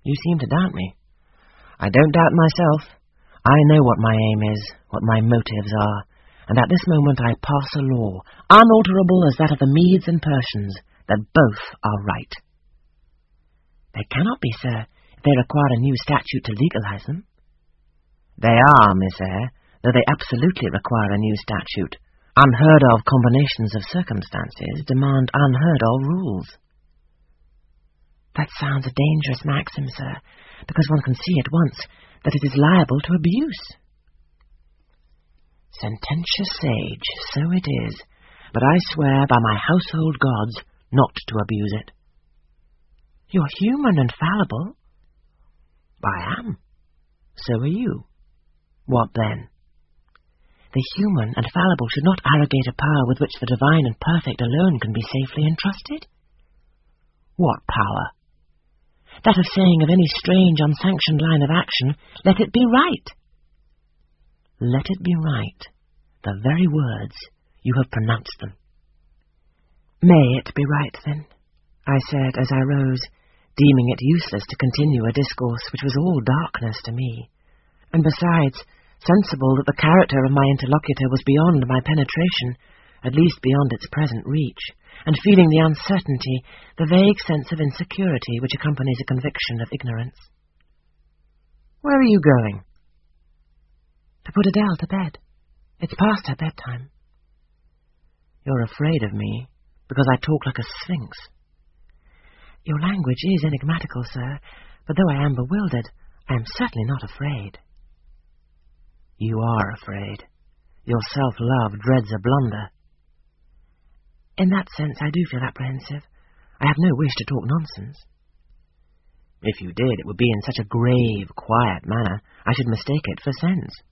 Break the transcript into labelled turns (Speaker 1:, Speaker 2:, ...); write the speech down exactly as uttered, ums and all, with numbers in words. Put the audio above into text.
Speaker 1: You seem to doubt me. I don't doubt myself. I know what my aim is, what my motives are, and at this moment I pass a law, unalterable as that of the Medes and Persians, that both are right. They cannot be, sir, if they require a new statute to legalize them. They are, Miss Eyre, though they absolutely require a new statute. Unheard-of combinations of circumstances demand unheard-of rules. That sounds a dangerous maxim, sir, because one can see at once that it is liable to abuse. Sententious sage, so it is, but I swear by my household gods not to abuse it. You're human and fallible. I am. So are you. What then? The human and fallible should not arrogate a power with which the divine and perfect alone can be safely entrusted. What power? That of saying of any strange, unsanctioned line of action, let it be right. Let it be right. The very words, you have pronounced them. May it be right, then, I said as I rose, deeming it useless to continue a discourse which was all darkness to me, and besides, sensible that the character of my interlocutor was beyond my penetration, at least beyond its present reach, and feeling the uncertainty, the vague sense of insecurity which accompanies a conviction of ignorance. Where are you going? To put Adele to bed. It's past her bedtime. You're afraid of me, because I talk like a sphinx. Your language is enigmatical, sir, but though I am bewildered, I am certainly not afraid. You are afraid. Your self-love dreads a blunder. In that sense, I do feel apprehensive. I have no wish to talk nonsense. If you did, it would be in such a grave, quiet manner, I should mistake it for sense.